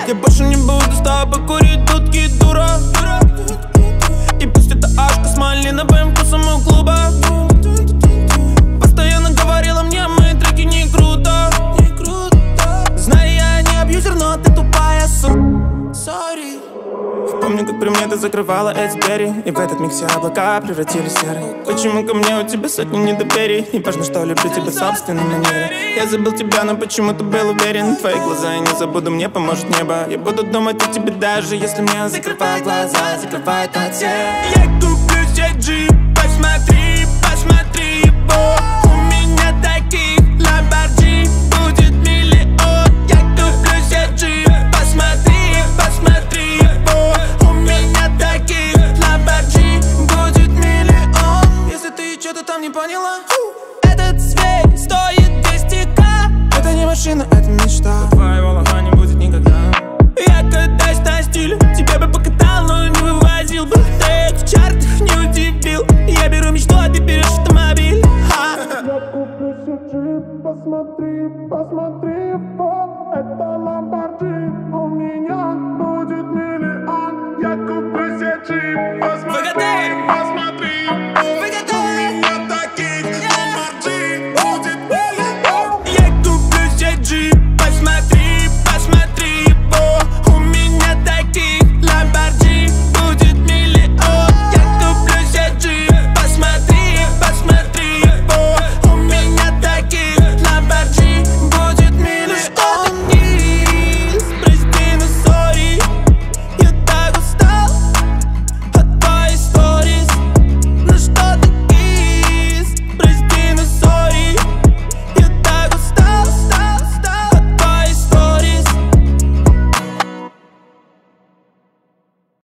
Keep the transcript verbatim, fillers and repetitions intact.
Я больше не буду с тобой курить дудки, дура. И пусть это ашка с малиновым вкусом у клуба. Постоянно говорила мне, мои треки не круто. Знаю, я не абьюзер, но ты тупая, сука. Sorry. Помню, как при мне ты закрывала эти двери, и в этот миг все облака превратились в серые. Почему ко мне у тебя сотни недоверий? Не важно, что люблю тебя в собственной манере. Я забыл тебя, но почему-то был уверен. Твои глаза я не забуду, мне поможет небо. Я буду думать о тебе даже если мне закрывают глаза, закрывают от всех. Я куплю себе джип, посмотри, посмотри его. У меня таких Lamborghini будет миллион. Я куплю себе джип, посмотри, посмотри его. У меня таких Lamborghini будет миллион. Если ты что-то там не поняла, этот зверь стоит двести тысяч. Это не машина, это мечта. Твоего лоха не будет никогда. Я катаюсь на стиле, тебя бы покатал, но не вывозил бы. Ты в чартах не удивил. Я беру мечту, а ты берешь автомобиль. Я куплю себе джип, посмотри.